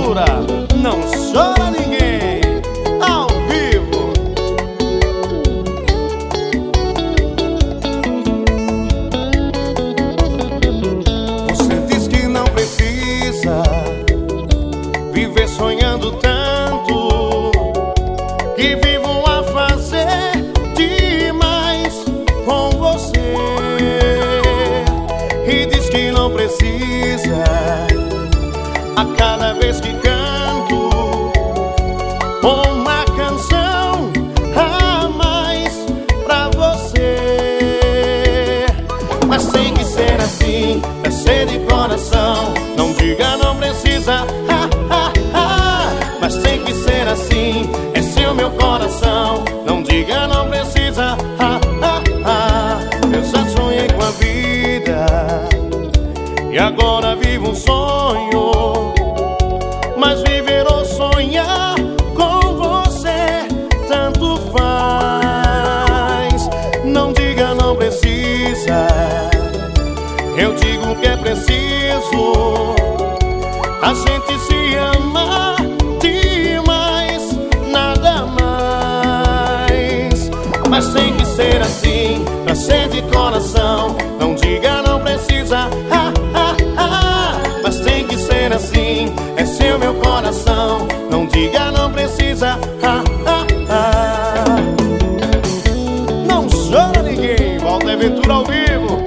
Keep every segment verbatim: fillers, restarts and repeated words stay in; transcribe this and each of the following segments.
Bonaventura, não chora ninguém, ao vivo. Você diz que não precisa viver sonhando tanto, que vivo a fazer demais com você. E diz que não precisa a cada vez que canto uma canção a mais pra você. Mas tem que ser assim, pra ser de coração. Não diga não precisa, ha, ha, ha. Mas tem que ser assim, esse é o meu coração. Não diga não precisa, ha, ha, ha. Eu já sonhei com a vida e agora vivo um sonho. Mas viver ou sonhar com você tanto faz. Não diga não precisa, eu digo que é preciso a gente se amar demais, nada mais. Mas tem que ser assim, pra ser de coração. Não diga não precisa, ha, ha, ha. Mas tem que ser assim, é seu meu coração. Não diga não precisa, ha, ha, ha. Não chora ninguém, Bonaventura ao vivo.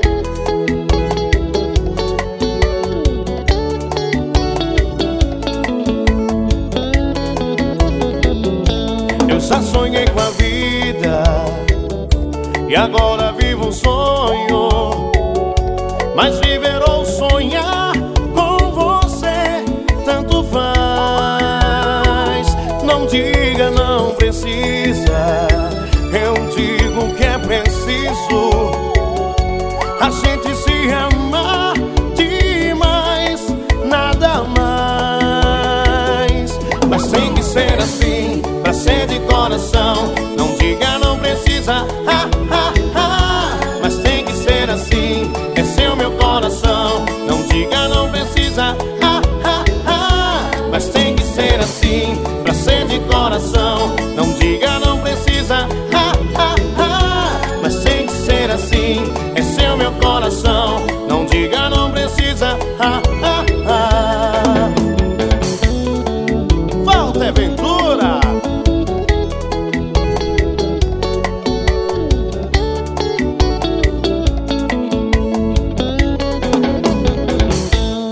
Eu já sonhei com a vida e agora vivo um sonho. Mas viver ou sonhar com você tanto faz. Não diga não precisa, eu digo que é preciso a gente se amar demais, nada mais. Mas tem que ser assim, pra ser de coração. Não diga não precisa,